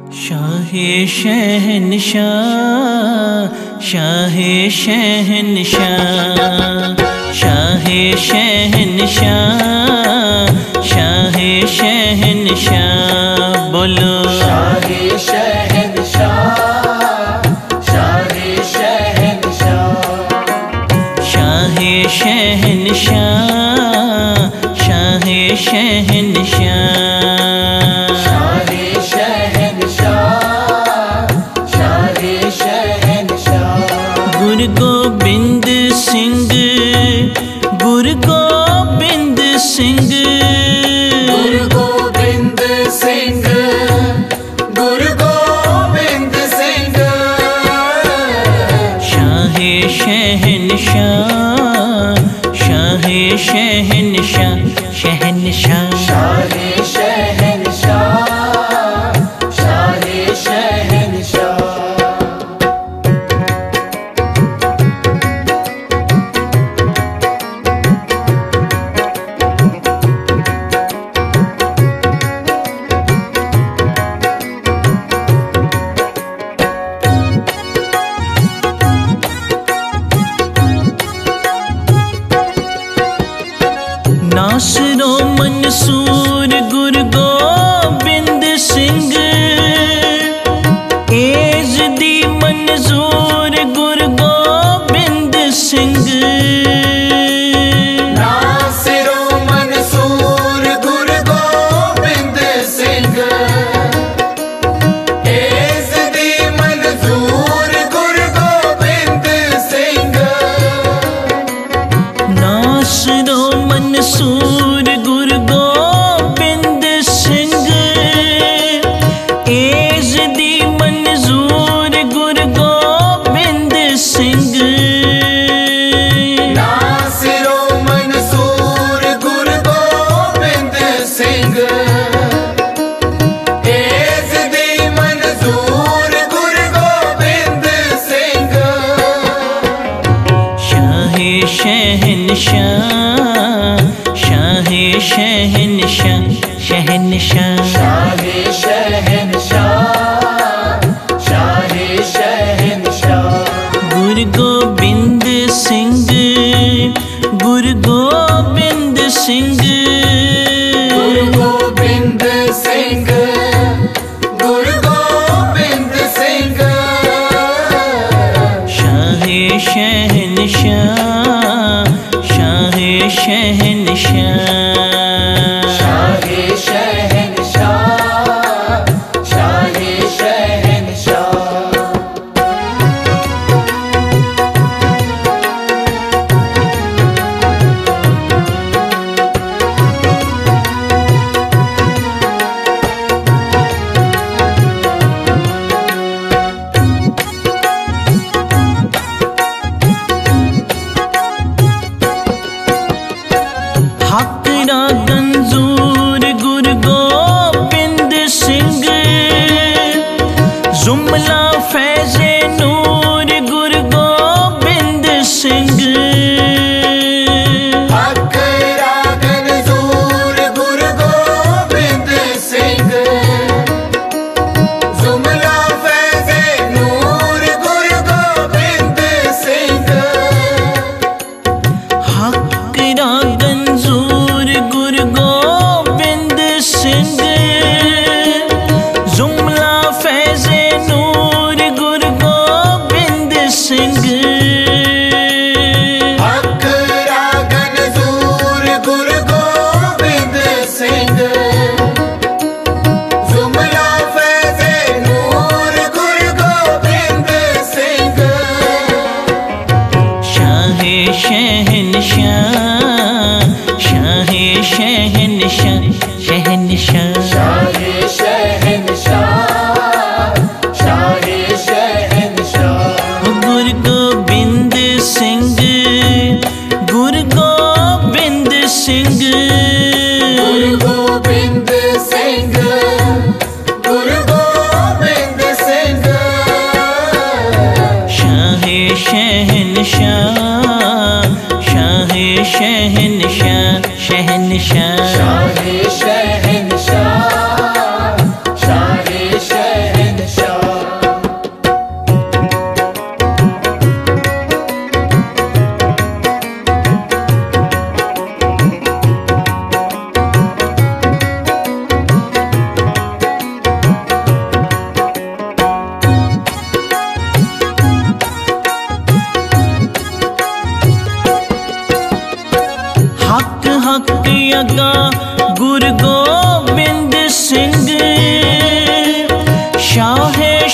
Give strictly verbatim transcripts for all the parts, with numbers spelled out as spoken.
शाहे शहनशाह शाहे शहनशाह शाहे शहनशाह शाहे शहनशाह बोलो शाहे शहनशाह शाहे शहनशाह शाहे शहनशाह शाहे शहनशाह गुरु गोबिंद सिंह गुरु गोबिंद सिंह गुरु गोबिंद सिंह गुरु गोबिंद सिंह शाहे शहनशाह शाहे शहनशाह शहनशाह शाहे शहनशाह शाहे शहनशाह नासरो मंसूर गुरु गोबिंद सिंह एज दी मंजूर गुरु गोबिंद सिंह नासिरो मंसूर गुरु गोबिंद सिंह एज दी मंजूर गुरु गोबिंद सिंह नासरो मंसूर गुरु गोबिंद सिंह एज दी मंजूर गुरु गोबिंद सिंह नासिरो मंसूर गुरु गोबिंद सिंह एज दी मंजूर गुरु गोबिंद सिंह शाहे शहनशाह शाहे शहनशाह शहनशाह शाहे शहनशाह शाहे शहनशाह गुरु गोबिंद सिंह गुरु गोबिंद सिंह गुरु गोबिंद सिंह गुरु गोबिंद सिंह शाहे शहनशाह शाहे शहनशाह शाहे शहनशाह शाहे शहनशाह हक रा गंजूर गुरु गोबिंद सिंह जुमला फैज़े नूर गुरु गोबिंद सिंह हक रागन जूर गुरु गोबिंद सिंह जुमला फैज़े नूर गुरु गोबिंद सिंह हक रा गंजूर गुरु गोबिंद सिंह जुमला फैज़े नूर गुरु गोबिंद सिंह हक रागन जूर गुरु गोबिंद सिंह जुमला फैज़े नूर गुरु गोबिंद सिंह शाहे शहनशाह शाहे शहनशाह शहनशाह शाहे शहनशाह शाहे शहनशाह गुरु गोबिंद सिंह गुरु गोबिंद सिंह गुरु गोबिंद सिंह गुरु गोबिंद सिंह शाहे शहनशाह शाहे शहनशाह शहनशाह शाहे शहनशाह शाहे शहनशाह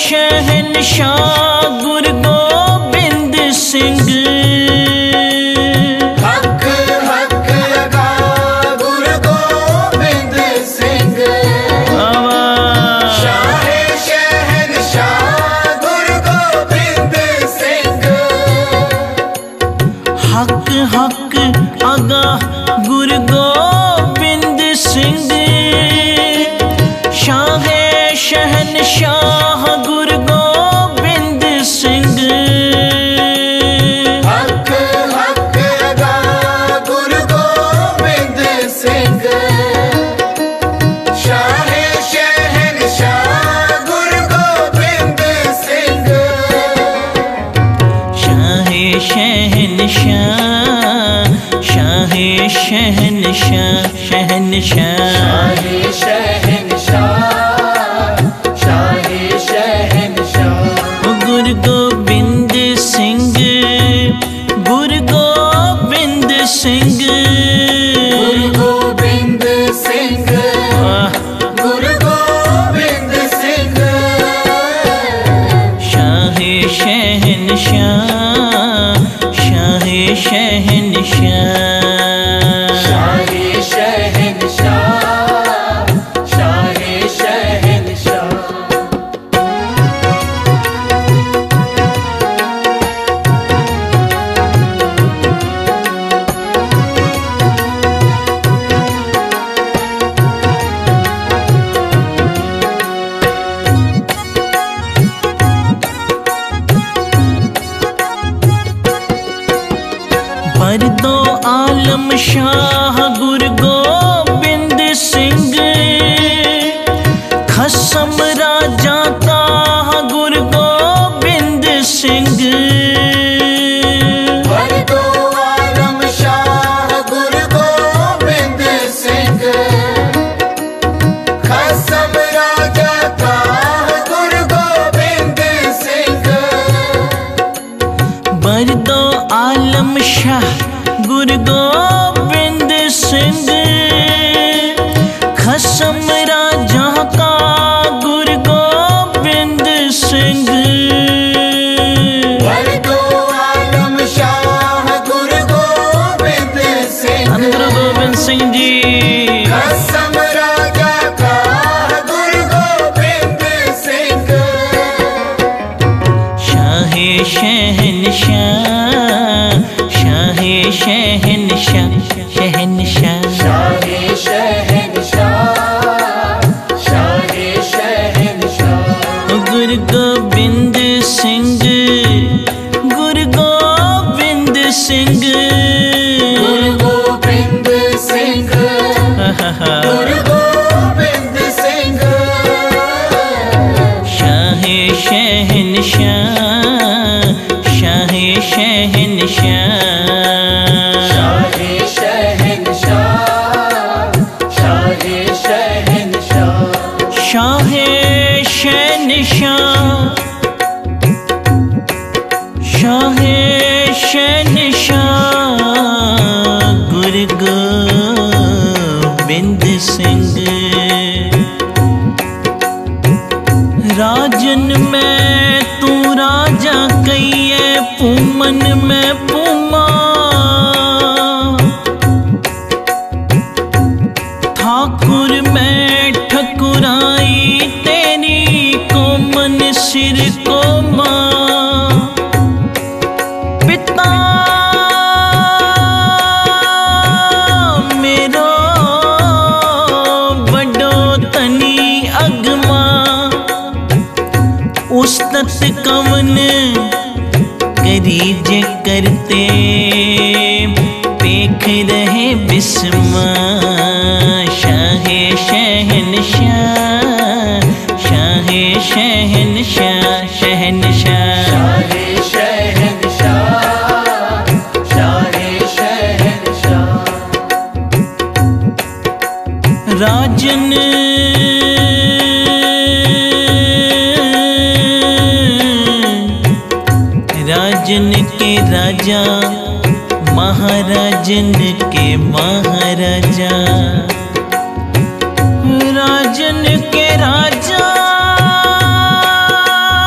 शहनशाह गुरु गोबिंद सिंह। हक हक अगा गुरु गोबिंद सिंह। शाहे शहनशाह गुरु गोबिंद सिंह। हक हक अगा गुरु गोबिंद सिंह। शाहे शहनशाह गुरु गोबिंद सिंह। हक हक अगा गुरु गोबिंद सिंह। शाहे शहनशाह गुरु गोबिंद सिंह। शाहे शहनशाह शाहे शहनशाह शहनशाह। शाहे शहनशाह शाहे शहनशाह। गुरु गोबिंद सिंह गुरु गोबिंद सिंह। गुरु गोबिंद सिंह वाह। गुरु गोबिंद सिंह। शाहे शहनशाह शाहे शहनशाह। शाहे शहनशाह शाहे शहनशाह। बरदो आलम शाह गुरु गोबिंद सिंह। खसम राजा का गुरु गोबिंद सिंह। बरदो आलम शाह गुरु गोबिंद सिंह। खसम राजा का गुरु गोबिंद सिंह। बरदो आलम शाह गुरु गोबिंद सिंह। खसम राजा का गुरु गोबिंद सिंह। बरदो आलम शाह गुरु गोबिंद सिंह। गुरु गोबिंद सिंह जी। खसम राजा का गुरु गोबिंद सिंह। शाहे शहनशाह शाहे शहनशाह शहनशाह। शाहे शहनशाह शाहे शहनशाह। गुरु गोबिंद सिंह गुरु गोबिंद सिंह। गुरु गोबिंद सिंह गुरु गोबिंद सिंह। शाहे शहनशाह शाहे शहनशाह। शाहे शहनशाह शाहे शहनशाह। शाहे शहनशाह शाहे शहनशाह गुरु गोबिंद सिंह। राजन में तू राजा कहिए पूमन में पूमा। ठाकुर में ठकुराई तेरी कोमन सिर को मां। पिता मेरो बड़ो तनी अगमा। उस्तत कवन करी जे करते पेख रहे बिस्मा। शाहे शहनशाह शाहे शहनशाह शहनशाह। शाहे शहनशाह शाहे शहनशाह। राजन राजन के राजा महाराजन के महाराजा। राजन के राजा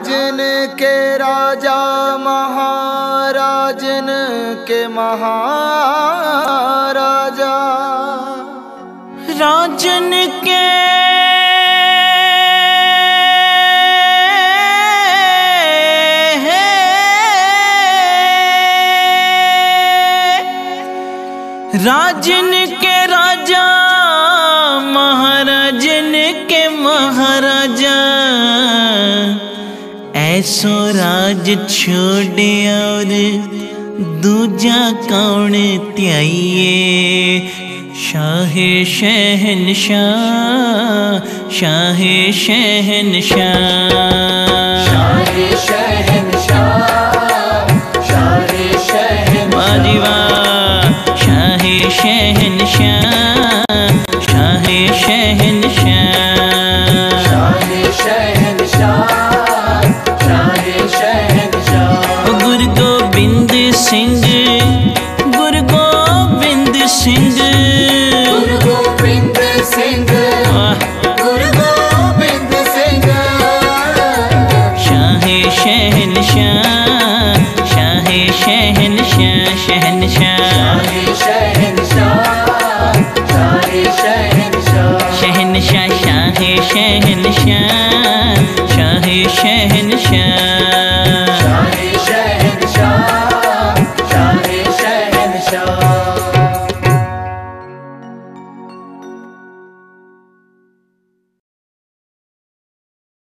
राजन के राजा महाराजन के महाराजा, राजन के राजन के राजा महाराजन के महाराजा, ऐसो राज छोड़े और दूजा कौन त्याइए। शाह शहनशाह शाह शहनशाह शाह शहनशाह शाह शहनशाह वाह वाह। शाह शहनशाह शाह शहनशाह शाह शहनशाह शाह शहनशाह। गुरु गोबिंद सिंह गुरु गोबिंद सिंह गुरु गोबिंद सिंह वाह। गुरु गोबिंद सिंह शाह शहनशाह शाह शहनशाह शहनशाह शहनशाह शाह शहनशाह शहनशाह शाह शहनशाह शाह शहनशाह